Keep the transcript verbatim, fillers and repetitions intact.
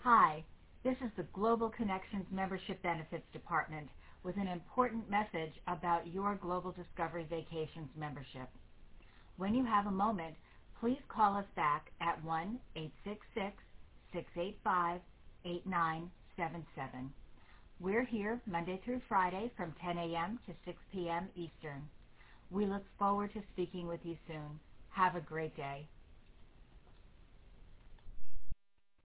Hi, this is the Global Connections Membership Benefits Department with an important message about your Global Discovery Vacations membership. When you have a moment, please call us back at one eight six six, six eight five, eight nine seven seven. We're here Monday through Friday from ten a m to six p m Eastern. We look forward to speaking with you soon. Have a great day.